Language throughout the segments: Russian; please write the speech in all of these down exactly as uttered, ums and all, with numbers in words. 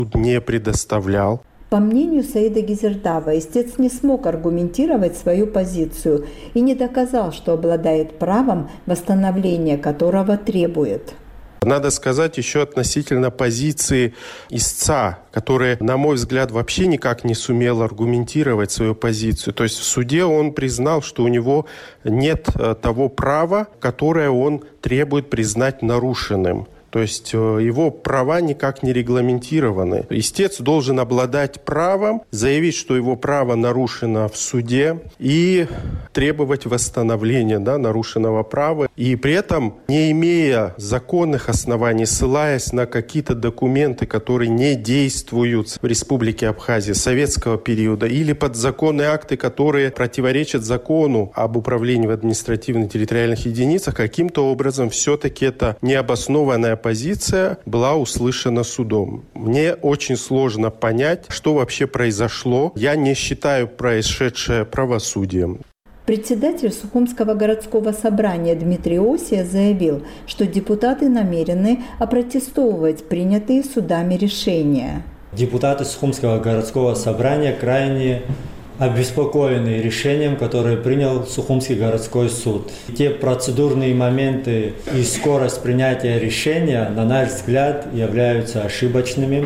не предоставлял. По мнению Саида Гизердава, истец не смог аргументировать свою позицию и не доказал, что обладает правом, восстановления которого требует. Надо сказать еще относительно позиции истца, который, на мой взгляд, вообще никак не сумел аргументировать свою позицию. То есть в суде он признал, что у него нет того права, которое он требует признать нарушенным. То есть его права никак не регламентированы. Истец должен обладать правом, заявить, что его право нарушено в суде и требовать восстановления, да, нарушенного права. И при этом, не имея законных оснований, ссылаясь на какие-то документы, которые не действуют в Республике Абхазия советского периода, или подзаконные акты, которые противоречат закону об управлении в административно-территориальных единицах, каким-то образом все-таки это необоснованная позиция была услышана судом. Мне очень сложно понять, что вообще произошло. Я не считаю происшедшее правосудием. Председатель Сухумского городского собрания Дмитрий Осия заявил, что депутаты намерены опротестовывать принятые судами решения. Депутаты Сухумского городского собрания крайне обеспокоены решением, которое принял Сухумский городской суд. Те процедурные моменты и скорость принятия решения, на наш взгляд, являются ошибочными.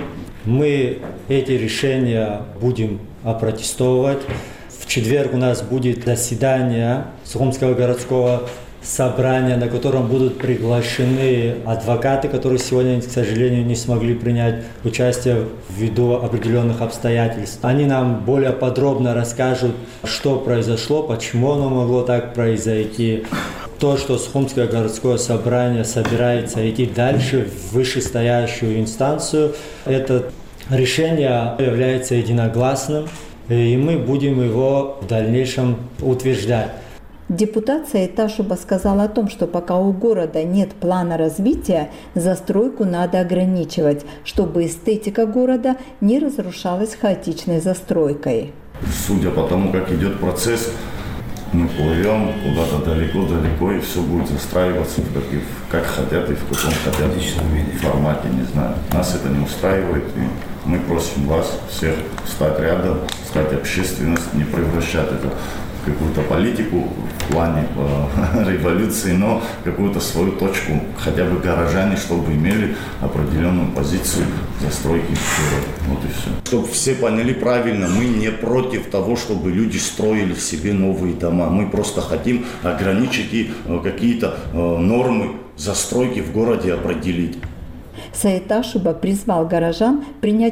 Мы эти решения будем опротестовывать. В четверг у нас будет заседание Сухумского городского собрания, на котором будут приглашены адвокаты, которые сегодня, к сожалению, не смогли принять участие ввиду определенных обстоятельств. Они нам более подробно расскажут, что произошло, почему оно могло так произойти. То, что Сухумское городское собрание собирается идти дальше в вышестоящую инстанцию, это решение является единогласным, и мы будем его в дальнейшем утверждать. Депутат Саид Ташуба сказал о том, что пока у города нет плана развития, застройку надо ограничивать, чтобы эстетика города не разрушалась хаотичной застройкой. Судя по тому, как идет процесс, мы плывем куда-то далеко-далеко, и все будет застраиваться в каких, как хотят и в каком хотят формате, не знаю. Нас это не устраивает, и мы просим вас всех встать рядом, стать общественность, не превращать это в какую-то политику в плане э, революции, но какую-то свою точку, хотя бы горожане, чтобы имели определенную позицию застройки города. Вот и все. Чтобы все поняли правильно, мы не против того, чтобы люди строили себе новые дома. Мы просто хотим ограничить и э, какие-то э, нормы застройки в городе определить. Саид Ташуба призвал горожан принять